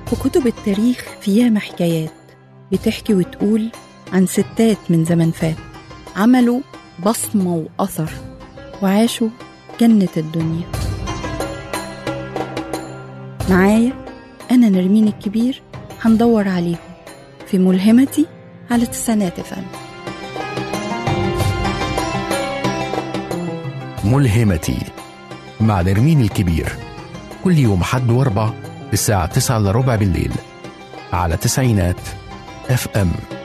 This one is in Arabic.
وكتب التاريخ فيها حكايات بتحكي وتقول عن ستات من زمن فات عملوا بصمة وأثر وعاشوا جنة الدنيا. معايا أنا نرمين الكبير هندور عليهم في ملهمتي على تسعينات FM. ملهمتي مع نرمين الكبير كل يوم حد واربع الساعة 9:15 بالليل على تسعينات FM.